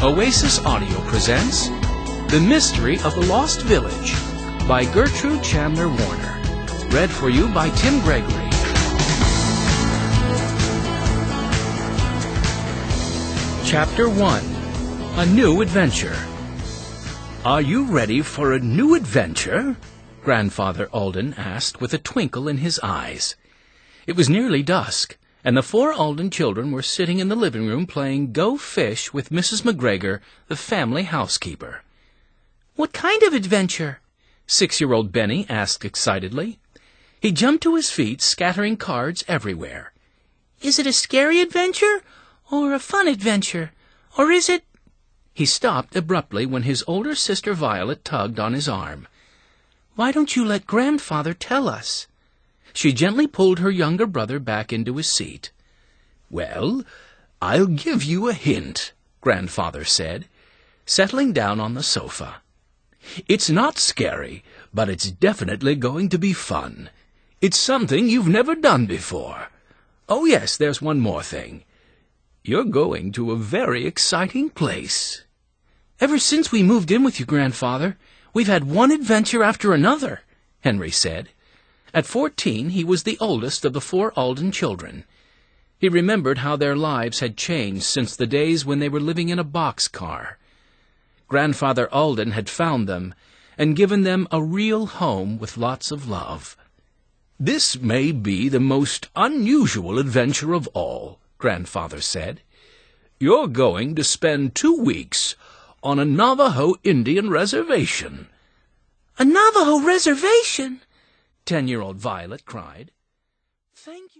Oasis Audio presents The Mystery of the Lost Village by Gertrude Chandler Warner. Read for you by Tim Gregory. Chapter 1. A New Adventure. "Are you ready for a new adventure?" Grandfather Alden asked with a twinkle in his eyes. It was nearly dusk, and the 4 Alden children were sitting in the living room playing Go Fish with Mrs. McGregor, the family housekeeper. "What kind of adventure?" 6-year-old Benny asked excitedly. He jumped to his feet, scattering cards everywhere. "Is it a scary adventure, or a fun adventure, or is it—" He stopped abruptly when his older sister Violet tugged on his arm. "Why don't you let Grandfather tell us?" She gently pulled her younger brother back into his seat. "Well, I'll give you a hint," Grandfather said, settling down on the sofa. "It's not scary, but it's definitely going to be fun. It's something you've never done before. Oh yes, there's one more thing. You're going to a very exciting place." "Ever since we moved in with you, Grandfather, we've had one adventure after another," Henry said. At 14, he was the oldest of the 4 Alden children. He remembered how their lives had changed since the days when they were living in a boxcar. Grandfather Alden had found them and given them a real home with lots of love. "This may be the most unusual adventure of all," Grandfather said. "You're going to spend 2 weeks on a Navajo Indian reservation." "A Navajo reservation?" 10-year-old Violet cried. "Thank you."